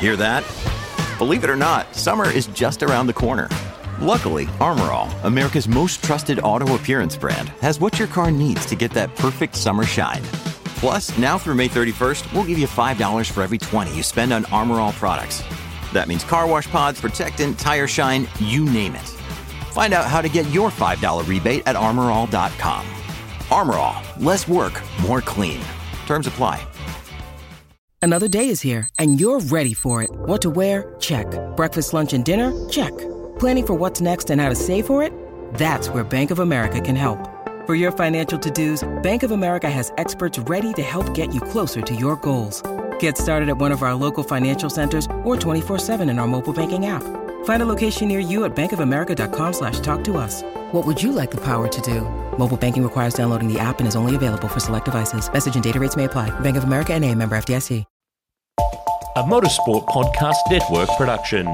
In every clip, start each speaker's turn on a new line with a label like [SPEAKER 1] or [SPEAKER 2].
[SPEAKER 1] Hear that? Believe it or not, summer is just around the corner. Luckily, Armor All, America's most trusted auto appearance brand, has what your car needs to get that perfect summer shine. Plus, now through May 31st, we'll give you $5 for every $20 you spend on Armor All products. That means car wash pods, protectant, tire shine, you name it. Find out how to get your $5 rebate at armorall.com. Armor All, less work, more clean. Terms apply.
[SPEAKER 2] Another day is here, and you're ready for it. What to wear? Check. Breakfast, lunch, and dinner? Check. Planning for what's next and how to save for it? That's where Bank of America can help. For your financial to-dos, Bank of America has experts ready to help get you closer to your goals. Get started at one of our local financial centers or 24/7 in our mobile banking app. Find a location near you at bankofamerica.com/talktous. What would you like the power to do? Mobile banking requires downloading the app and is only available for select devices. Message and data rates may apply. Bank of America NA, member FDIC.
[SPEAKER 3] A Motorsport Podcast Network production.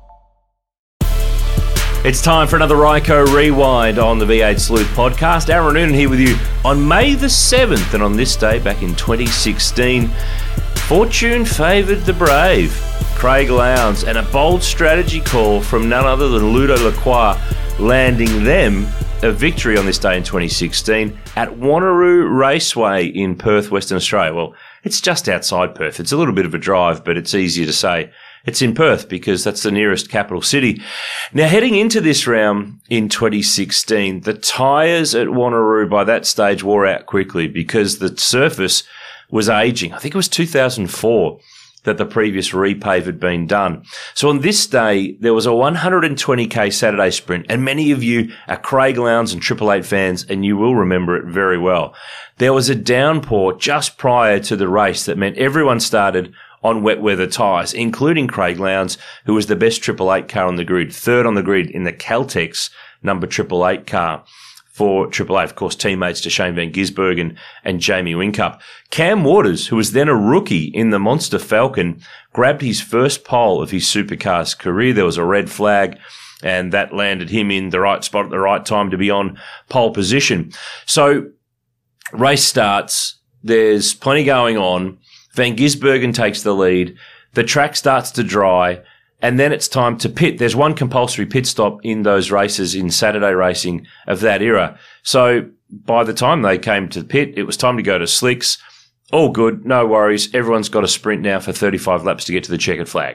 [SPEAKER 3] It's time for another Ryco Rewind on the V8 Sleuth podcast. Aaron Noonan here with you on May the 7th, and on this day back in 2016, fortune favoured the brave, Craig Lowndes, and a bold strategy call from none other than Ludo Lacroix, landing them a victory on this day in 2016 at Wanneroo Raceway in Perth, Western Australia. Well, it's just outside Perth. It's a little bit of a drive, but it's easier to say it's in Perth because that's the nearest capital city. Now, heading into this round in 2016, the tyres at Wanneroo by that stage wore out quickly because the surface was aging. I think it was 2004 that the previous repave had been done. So on this day, there was a 120k Saturday sprint, and many of you are Craig Lowndes and Triple Eight fans, and you will remember it very well. There was a downpour just prior to the race that meant everyone started on wet weather tyres, including Craig Lowndes, who was the best Triple Eight car on the grid, third on the grid in the Caltex number Triple Eight car for Triple Eight, of course, teammates to Shane Van Gisbergen and Jamie Whincup. Cam Waters, who was then a rookie in the Monster Falcon, grabbed his first pole of his supercars career. There was a red flag, and that landed him in the right spot at the right time to be on pole position. So, race starts. There's plenty going on. Van Gisbergen takes the lead. The track starts to dry, and then it's time to pit. There's one compulsory pit stop in those races in Saturday racing of that era. So by the time they came to the pit, it was time to go to slicks. All good, no worries. Everyone's got a sprint now for 35 laps to get to the checkered flag.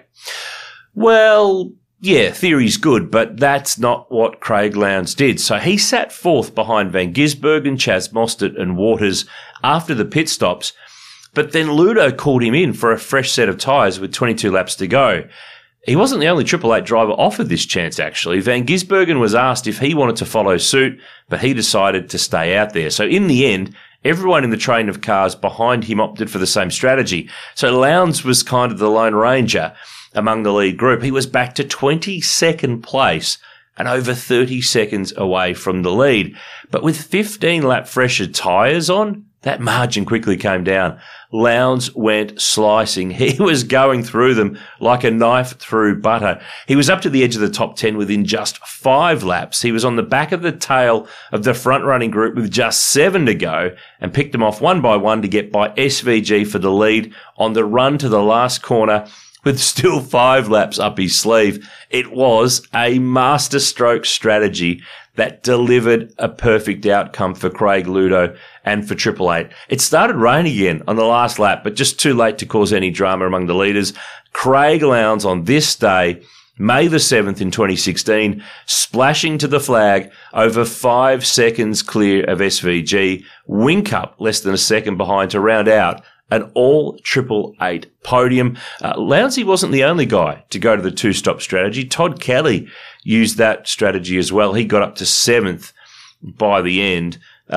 [SPEAKER 3] Well, yeah, theory's good, but that's not what Craig Lowndes did. So he sat fourth behind Van Gisbergen, Chaz Mostert and Waters after the pit stops. But then Ludo called him in for a fresh set of tyres with 22 laps to go. He wasn't the only Triple Eight driver offered this chance, actually. Van Gisbergen was asked if he wanted to follow suit, but he decided to stay out there. So in the end, everyone in the train of cars behind him opted for the same strategy. So Lowndes was kind of the Lone Ranger among the lead group. He was back to 22nd place and over 30 seconds away from the lead. But with 15-lap fresher tyres on, that margin quickly came down. Lowndes went slicing. He was going through them like a knife through butter. He was up to the edge of the top 10 within just 5 laps. He was on the back of the tail of the front-running group with just 7 to go and picked them off one by one to get by SVG for the lead on the run to the last corner with still 5 laps up his sleeve. It was a masterstroke strategy that delivered a perfect outcome for Craig, Ludo, and for Triple Eight. It started raining again on the last lap, but just too late to cause any drama among the leaders. Craig Lowndes on this day, May the 7th in 2016, splashing to the flag over 5 seconds clear of SVG. Whincup less than a second behind to round out an all Triple Eight podium. Lounsey wasn't the only guy to go to the two-stop strategy. Todd Kelly used that strategy as well. He got up to 7th by the end.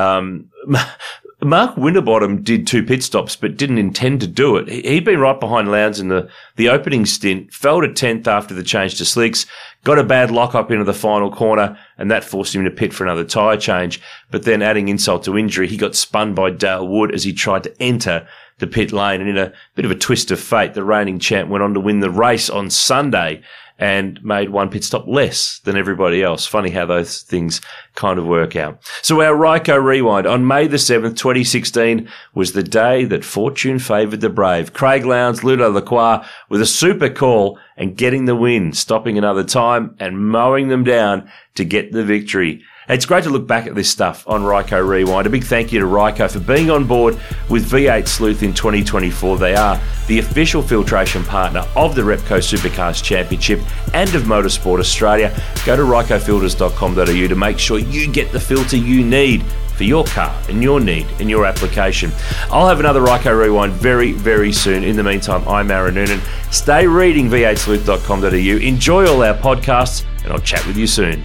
[SPEAKER 3] Mark Winterbottom did 2 pit stops but didn't intend to do it. He'd been right behind Lowndes in the opening stint, fell to 10th after the change to slicks, got a bad lock-up into the final corner, and that forced him to pit for another tyre change. But then adding insult to injury, he got spun by Dale Wood as he tried to enter the pit lane, and in a bit of a twist of fate, the reigning champ went on to win the race on Sunday and made one pit stop less than everybody else. Funny how those things kind of work out. So our Ryco Rewind on May the 7th, 2016 was the day that fortune favoured the brave. Craig Lowndes, Ludo Lacroix with a super call and getting the win, stopping another time and mowing them down to get the victory. It's great to look back at this stuff on Ryco Rewind. A big thank you to Ryco for being on board with V8 Sleuth in 2024. They are the official filtration partner of the Repco Supercars Championship and of Motorsport Australia. Go to rycofilters.com.au to make sure you get the filter you need for your car and your need and your application. I'll have another Ryco Rewind very, very soon. In the meantime, I'm Aaron Noonan. Stay reading v8sleuth.com.au. Enjoy all our podcasts, and I'll chat with you soon.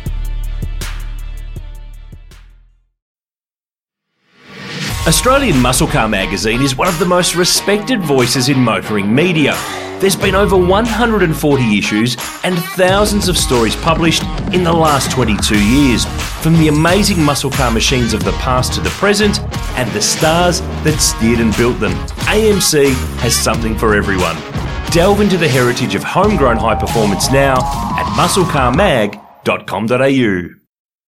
[SPEAKER 3] Australian Muscle Car Magazine is one of the most respected voices in motoring media. There's been over 140 issues and thousands of stories published in the last 22 years, from the amazing muscle car machines of the past to the present, and the stars that steered and built them. AMC has something for everyone. Delve into the heritage of homegrown high performance now at musclecarmag.com.au.